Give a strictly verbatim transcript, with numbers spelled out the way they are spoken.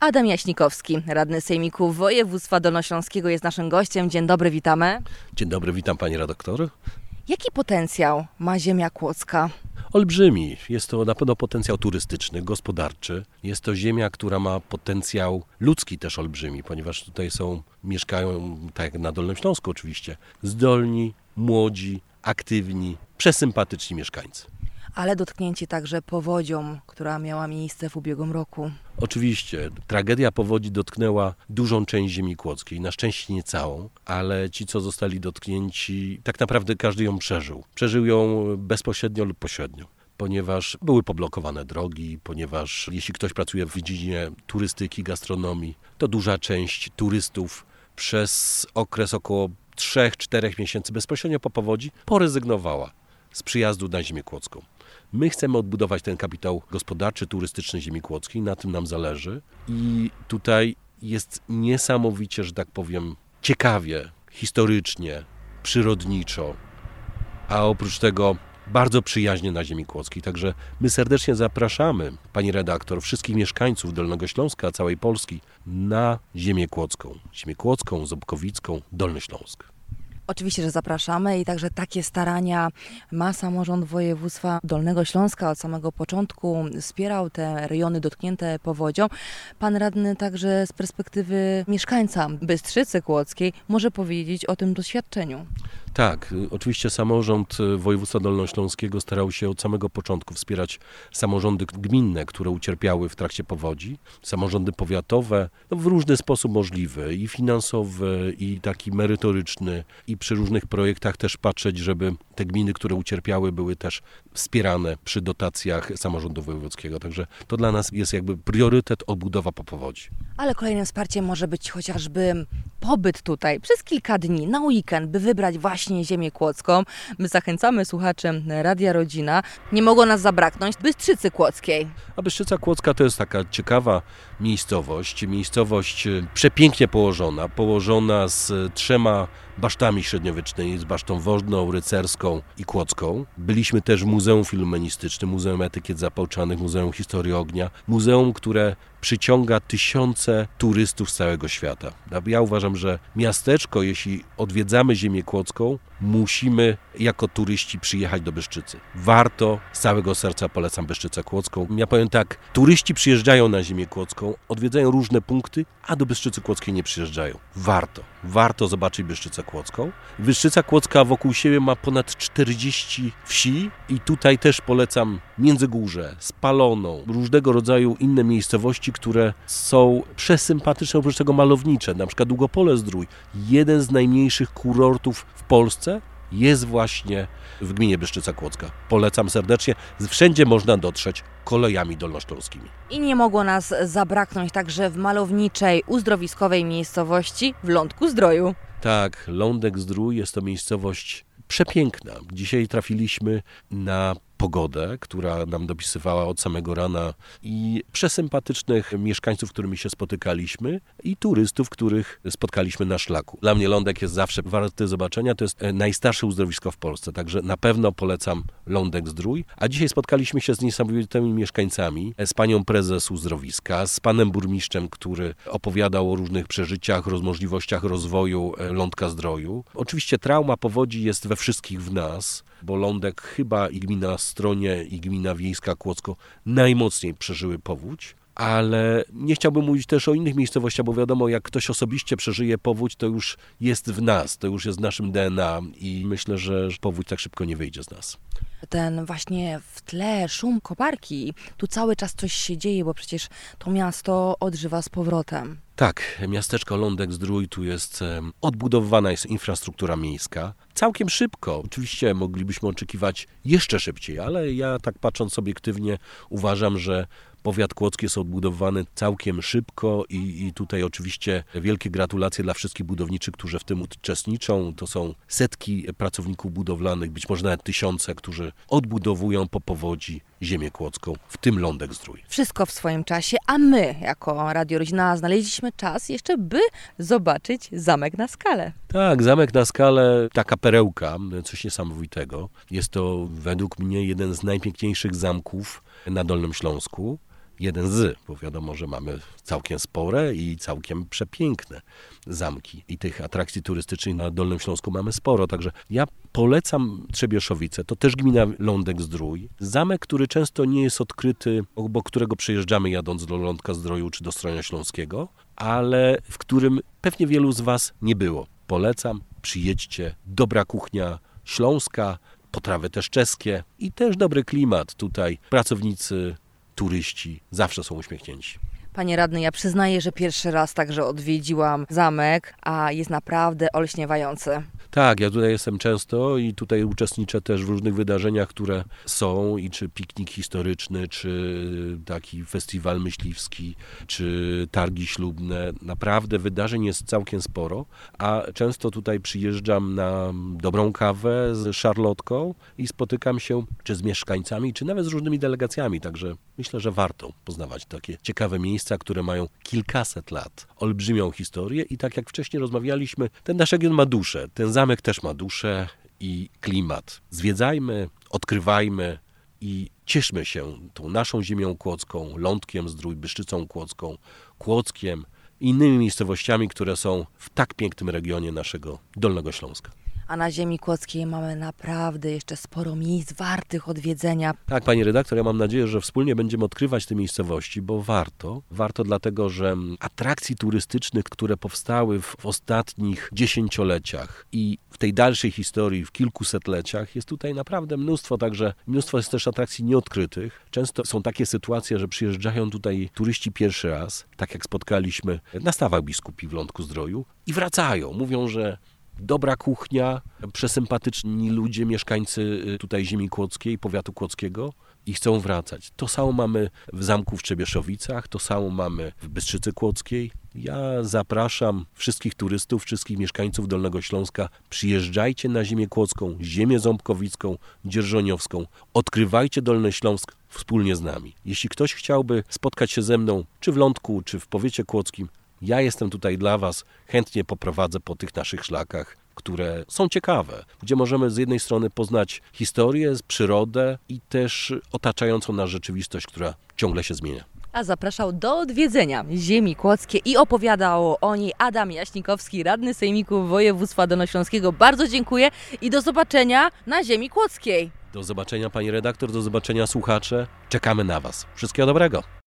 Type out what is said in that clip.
Adam Jaśnikowski, radny Sejmiku Województwa Dolnośląskiego, jest naszym gościem. Dzień dobry, witamy. Dzień dobry, witam pani redaktor. Jaki potencjał ma ziemia kłodzka? Olbrzymi. Jest to na pewno potencjał turystyczny, gospodarczy. Jest to ziemia, która ma potencjał ludzki też olbrzymi, ponieważ tutaj są, mieszkają, tak jak na Dolnym Śląsku oczywiście, zdolni, młodzi, aktywni, przesympatyczni mieszkańcy. Ale dotknięci także powodzią, która miała miejsce w ubiegłym roku. Oczywiście, tragedia powodzi dotknęła dużą część ziemi kłodzkiej, na szczęście nie całą, ale ci, co zostali dotknięci, tak naprawdę każdy ją przeżył. Przeżył ją bezpośrednio lub pośrednio, ponieważ były poblokowane drogi, ponieważ jeśli ktoś pracuje w dziedzinie turystyki, gastronomii, to duża część turystów przez okres około trzech czterech miesięcy bezpośrednio po powodzi porezygnowała z przyjazdu na ziemię kłodzką. My chcemy odbudować ten kapitał gospodarczy, turystyczny ziemi kłodzkiej, na tym nam zależy i tutaj jest niesamowicie, że tak powiem, ciekawie, historycznie, przyrodniczo, a oprócz tego bardzo przyjaźnie na ziemi kłodzkiej. Także my serdecznie zapraszamy, pani redaktor, wszystkich mieszkańców Dolnego Śląska, całej Polski na ziemię kłodzką. Ziemię kłodzką, ząbkowicką, Dolny Śląsk. Oczywiście, że zapraszamy i także takie starania ma samorząd województwa Dolnego Śląska. Od samego początku wspierał te rejony dotknięte powodzią. Pan radny także z perspektywy mieszkańca Bystrzycy Kłodzkiej może powiedzieć o tym doświadczeniu. Tak, oczywiście samorząd województwa dolnośląskiego starał się od samego początku wspierać samorządy gminne, które ucierpiały w trakcie powodzi, samorządy powiatowe, no w różny sposób możliwy, i finansowy, i taki merytoryczny, i przy różnych projektach też patrzeć, żeby te gminy, które ucierpiały, były też wspierane przy dotacjach samorządu wojewódzkiego. Także to dla nas jest jakby priorytet, odbudowa po powodzi. Ale kolejnym wsparciem może być chociażby pobyt tutaj przez kilka dni, na weekend, by wybrać właśnie ziemię kłodzką. My zachęcamy słuchaczy Radia Rodzina. Nie mogło nas zabraknąć Bystrzycy Kłodzkiej. A Bystrzyca Kłodzka to jest taka ciekawa miejscowość, miejscowość przepięknie położona, położona z trzema basztami średniowiecznymi, z basztą wodną, rycerską i kłodzką. Byliśmy też w Muzeum Filmistycznym, Muzeum Etykiet Zapałczanych, Muzeum Historii Ognia, muzeum, które przyciąga tysiące turystów z całego świata. Ja uważam, że miasteczko, jeśli odwiedzamy ziemię kłodzką, musimy jako turyści przyjechać do Bystrzycy. Warto, z całego serca polecam Bystrzycę Kłodzką. Ja powiem tak, turyści przyjeżdżają na ziemię kłodzką, odwiedzają różne punkty, a do Bystrzycy Kłodzkiej nie przyjeżdżają. Warto. Warto zobaczyć Bystrzycę Kłodzką. Bystrzyca Kłodzka wokół siebie ma ponad czterdzieści wsi i tutaj też polecam Międzygórze, Spaloną, różnego rodzaju inne miejscowości, które są przesympatyczne, oprócz tego malownicze, na przykład Długopole-Zdrój. Jeden z najmniejszych kurortów w Polsce jest właśnie w gminie Bystrzyca Kłodzka. Polecam serdecznie. Wszędzie można dotrzeć kolejami dolnośląskimi. I nie mogło nas zabraknąć także w malowniczej, uzdrowiskowej miejscowości w Lądku-Zdroju. Tak, Lądek-Zdrój jest to miejscowość przepiękna. Dzisiaj trafiliśmy na pogodę, która nam dopisywała od samego rana, i przesympatycznych mieszkańców, z którymi się spotykaliśmy, i turystów, których spotkaliśmy na szlaku. Dla mnie Lądek jest zawsze warty zobaczenia. To jest najstarsze uzdrowisko w Polsce, także na pewno polecam Lądek-Zdrój. A dzisiaj spotkaliśmy się z niesamowitymi mieszkańcami, z panią prezes uzdrowiska, z panem burmistrzem, który opowiadał o różnych przeżyciach, o możliwościach rozwoju Lądka-Zdroju. Oczywiście trauma powodzi jest we wszystkich w nas, bo Lądek chyba i gmina Stronie, i gmina wiejska Kłodzko najmocniej przeżyły powódź, ale nie chciałbym mówić też o innych miejscowościach, bo wiadomo, jak ktoś osobiście przeżyje powódź, to już jest w nas, to już jest w naszym D N A i myślę, że powódź tak szybko nie wyjdzie z nas. Ten właśnie w tle szum koparki, tu cały czas coś się dzieje, bo przecież to miasto odżywa z powrotem. Tak, miasteczko Lądek-Zdrój, tu jest odbudowywana jest infrastruktura miejska. Całkiem szybko, oczywiście moglibyśmy oczekiwać jeszcze szybciej, ale ja tak patrząc obiektywnie uważam, że powiat kłodzki jest odbudowany całkiem szybko i, i tutaj oczywiście wielkie gratulacje dla wszystkich budowniczych, którzy w tym uczestniczą. To są setki pracowników budowlanych, być może nawet tysiące, którzy odbudowują po powodzi ziemię kłodzką, w tym Lądek-Zdrój. Wszystko w swoim czasie, a my jako Radio Rodzina znaleźliśmy czas jeszcze, by zobaczyć Zamek na Skale. Tak, Zamek na Skale, taka perełka, coś niesamowitego. Jest to według mnie jeden z najpiękniejszych zamków na Dolnym Śląsku. jeden z, bo wiadomo, że mamy całkiem spore i całkiem przepiękne zamki. I tych atrakcji turystycznych na Dolnym Śląsku mamy sporo, także ja polecam Trzebieszowice, to też gmina Lądek-Zdrój. Zamek, który często nie jest odkryty, obok którego przejeżdżamy jadąc do Lądka-Zdroju czy do Stronia Śląskiego, ale w którym pewnie wielu z Was nie było. Polecam, przyjedźcie, dobra kuchnia śląska, potrawy też czeskie i też dobry klimat tutaj. Pracownicy, turyści zawsze są uśmiechnięci. Panie radny, ja przyznaję, że pierwszy raz także odwiedziłam zamek, a jest naprawdę olśniewający. Tak, ja tutaj jestem często i tutaj uczestniczę też w różnych wydarzeniach, które są i czy piknik historyczny, czy taki festiwal myśliwski, czy targi ślubne. Naprawdę wydarzeń jest całkiem sporo, a często tutaj przyjeżdżam na dobrą kawę z szarlotką i spotykam się czy z mieszkańcami, czy nawet z różnymi delegacjami, także myślę, że warto poznawać takie ciekawe miejsca, które mają kilkaset lat, olbrzymią historię i tak jak wcześniej rozmawialiśmy, ten nasz region ma duszę, ten zamek też ma duszę i klimat. Zwiedzajmy, odkrywajmy i cieszmy się tą naszą ziemią kłodzką, Lądkiem Zdrój, Bystrzycą Kłodzką, Kłodzkiem i innymi miejscowościami, które są w tak pięknym regionie naszego Dolnego Śląska. A na ziemi kłodzkiej mamy naprawdę jeszcze sporo miejsc wartych odwiedzenia. Tak, pani redaktor, ja mam nadzieję, że wspólnie będziemy odkrywać te miejscowości, bo warto. Warto dlatego, że atrakcji turystycznych, które powstały w, w ostatnich dziesięcioleciach i w tej dalszej historii, w kilkusetleciach, jest tutaj naprawdę mnóstwo, także mnóstwo jest też atrakcji nieodkrytych. Często są takie sytuacje, że przyjeżdżają tutaj turyści pierwszy raz, tak jak spotkaliśmy na Stawach Biskupi w Lądku-Zdroju i wracają. Mówią, że dobra kuchnia, przesympatyczni ludzie, mieszkańcy tutaj ziemi kłodzkiej, powiatu kłodzkiego i chcą wracać. To samo mamy w zamku w Trzebieszowicach, to samo mamy w Bystrzycy Kłodzkiej. Ja zapraszam wszystkich turystów, wszystkich mieszkańców Dolnego Śląska. Przyjeżdżajcie na ziemię kłodzką, ziemię ząbkowicką, dzierżoniowską. Odkrywajcie Dolny Śląsk wspólnie z nami. Jeśli ktoś chciałby spotkać się ze mną, czy w Lądku, czy w powiecie kłodzkim, ja jestem tutaj dla Was, chętnie poprowadzę po tych naszych szlakach, które są ciekawe, gdzie możemy z jednej strony poznać historię, przyrodę i też otaczającą nas rzeczywistość, która ciągle się zmienia. A zapraszał do odwiedzenia ziemi kłodzkiej i opowiadał o niej Adam Jaśnikowski, radny Sejmiku Województwa Dolnośląskiego. Bardzo dziękuję i do zobaczenia na ziemi kłodzkiej. Do zobaczenia pani redaktor, do zobaczenia słuchacze. Czekamy na Was. Wszystkiego dobrego.